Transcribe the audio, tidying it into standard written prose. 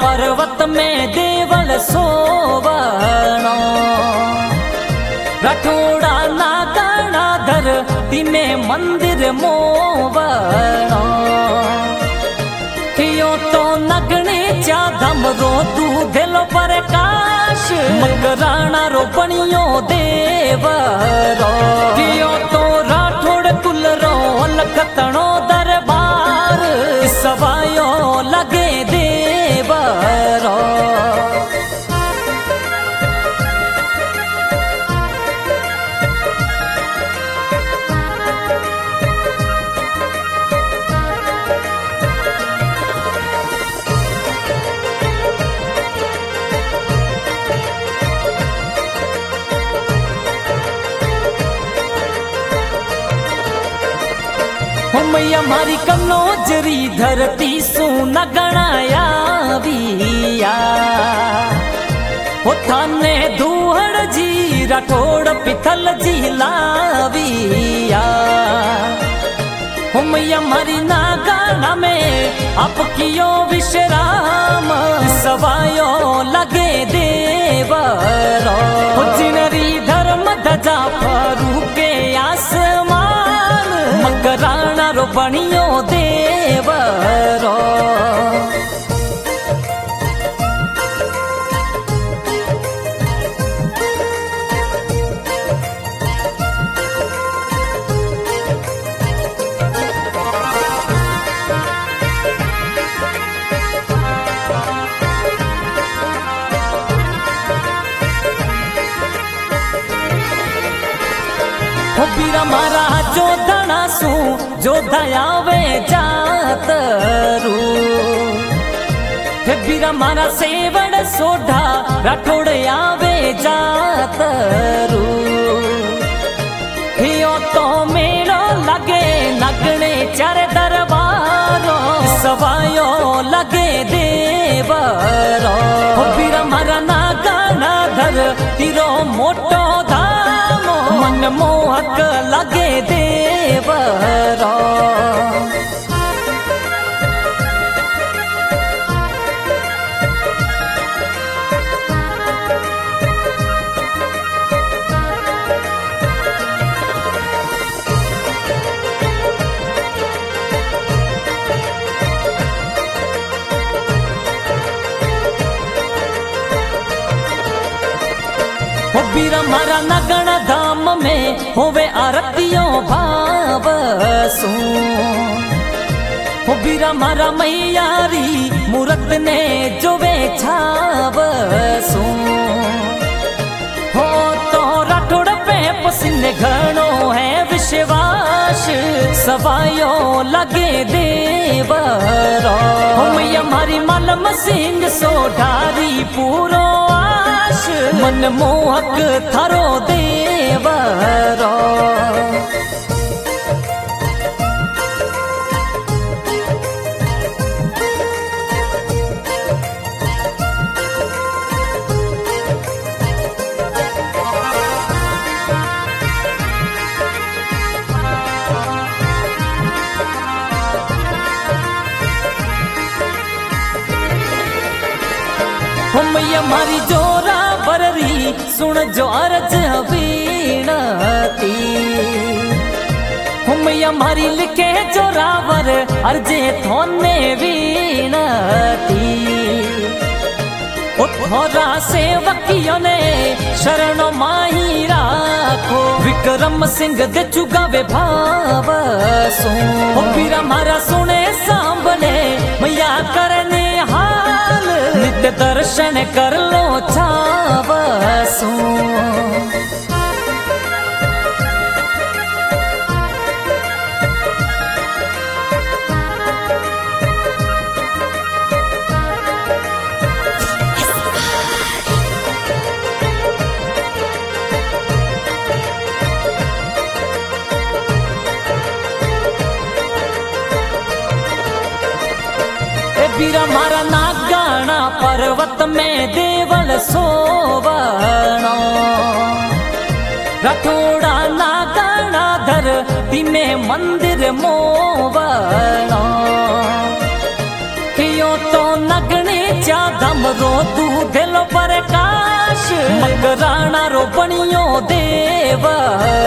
पर्वत में देवल सोवणो राठोड़ा नागणा धरती में मंदिर मोवणो कियो तो नगणे चा धमरो दूधेलो प्रकाश मकराणा रो बणियो देवरो कियो तो राठोड़ कुल रो लखतणो दरबार सवायो लगे देवरो मैया मारी कनोजरी धरती सुना गणाया विया थाने दूहड़ जी राठोड़ पिथल जी लाविया मैया मारी नागाना में आप कियो विश्राम सवायो लगे देवरो जिनरी धर्म धजा फरू के आसमान मकराणा रो बणियो देवरो बीरा मारा जो धनासू जो दयावे जातरू बीरा मारा सेवड़ सोढ़ा राठोड़ आवे जातरू हियो तो मेलो लगे नगणे चार दरबारो सवायो लगे देवरो बीरा मारा नागाना धर तिरो मोटो मन मोहक लगे देवरो बीरा मारा नगण धाम में होवे आरतियों भाव सू बीरा मारा मैयारी मूरत ने जोवे छाव सू हो तो राठोड़ पे पसीने घणो है विश्वास सवायो लगे देवरो मैया मारी मलम सिंह सोढ़ारी पूरो मन मोहक थारो देवरो मैया मारी जोरा बररी सुन जो अर्ज वीणती मैया मारी लिखे जोरावर अर्जे थोने वीणती थोड़ा सेवकियों ने शरण माही राखो विक्रम सिंह दे चुगावे भाव सो बीरा मारा सुने सांभले मैया करने हाल नित्य दर्शन कर लो छाव सो बीरा मारा नागाना पर्वत में देवल सोवणो राठोड़ा नागाना धरती में मंदिर मोवणो कियो तो नगणे चा दूधेलो प्रकाश मकराना रो बनियो देव